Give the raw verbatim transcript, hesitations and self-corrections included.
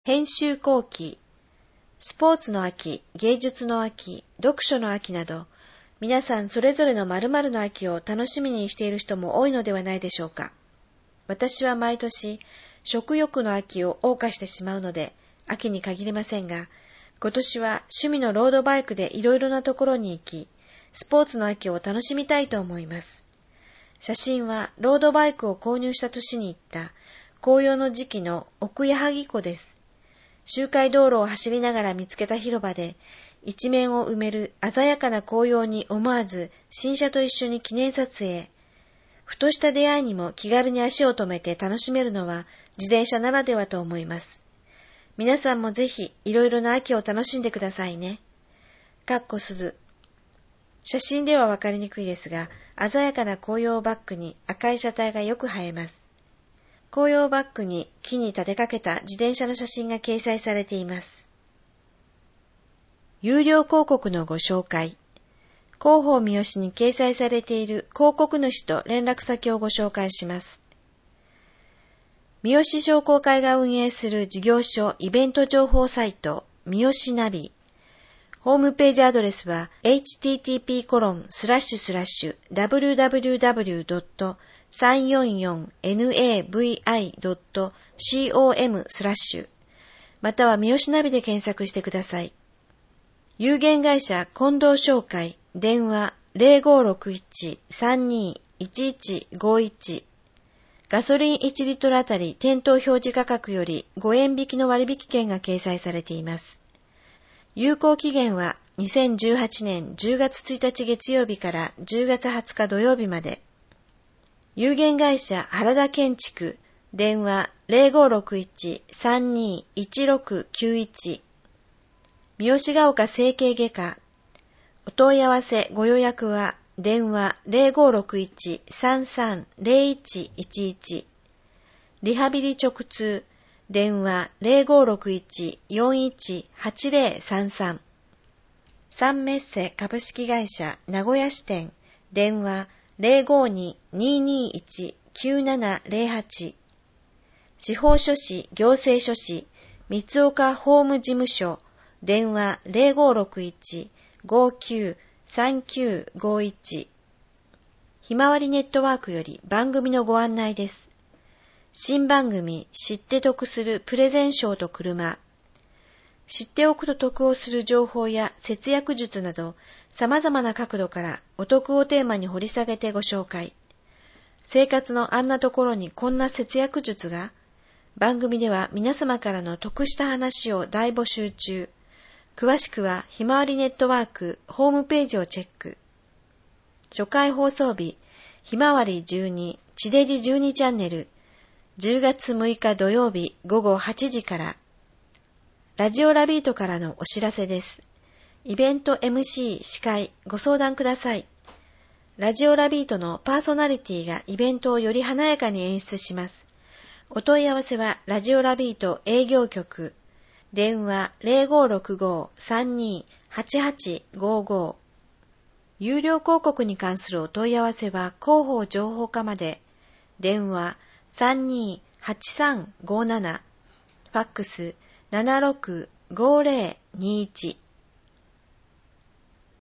編集後期、スポーツの秋、芸術の秋、読書の秋など、皆さんそれぞれの〇〇の秋を楽しみにしている人も多いのではないでしょうか。私は毎年、食欲の秋を謳歌してしまうので、秋に限りませんが、今年は趣味のロードバイクでいろいろなところに行き、スポーツの秋を楽しみたいと思います。写真はロードバイクを購入した年に行った紅葉の時期の奥矢作湖です。周回道路を走りながら見つけた広場で、一面を埋める鮮やかな紅葉に思わず新車と一緒に記念撮影。ふとした出会いにも気軽に足を止めて楽しめるのは自転車ならではと思います。皆さんもぜひいろいろな秋を楽しんでくださいね。かっこ鈴。写真ではわかりにくいですが、鮮やかな紅葉をバックに赤い車体がよく映えます。紅葉バックに木に立てかけた自転車の写真が掲載されています。有料広告のご紹介。広報三好に掲載されている広告主と連絡先をご紹介します。三好商工会が運営する事業所イベント情報サイト三好ナビ。ホームページアドレスは エイチティーティーピーコロンスラッシュスラッシュダブリューダブリューダブリュードットさんよんよんナビドットコム スラッシュまたは三好ナビで検索してください。有限会社近藤商会電話 ゼロごろくいち さんにいちいちごいち ガソリンいちリットルあたり店頭表示価格よりごえん引きの割引券が掲載されています。有効期限はにせんじゅうはちねんじゅうがつついたち月曜日からじゅうがつはつか土曜日まで。有限会社原田建築電話 ゼロごろくいち さんにいちろくきゅういち 三好ヶ丘整形外科お問い合わせご予約は電話 ゼロごろくいち さんさんゼロいちいちいち リハビリ直通電話 ゼロごろくいち よんいちはちゼロさんさん サンメッセ株式会社名古屋支店電話 ゼロごに にーにーいち きゅうななゼロはち 司法書士行政書士三岡法務事務所電話 ゼロごろくいち ごきゅう さんきゅうごいち ひまわりネットワークより番組のご案内です。新番組知って得するプレゼン賞と車。知っておくと得をする情報や節約術など様々な角度からお得をテーマに掘り下げてご紹介。生活のあんなところにこんな節約術が？番組では皆様からの得した話を大募集中。詳しくはひまわりネットワークホームページをチェック。初回放送日ひまわりじゅうに地デジじゅうにチャンネルじゅうがつむいか土曜日ごごはちじからラジオラビートからのお知らせです。イベント エムシー 司会ご相談ください。ラジオラビートのパーソナリティがイベントをより華やかに演出します。お問い合わせはラジオラビート営業局電話 ゼロごろくご さんにはちはちごご 有料広告に関するお問い合わせは広報情報課まで電話 さんにはちさんごなな ファックス ななろくごゼロにいち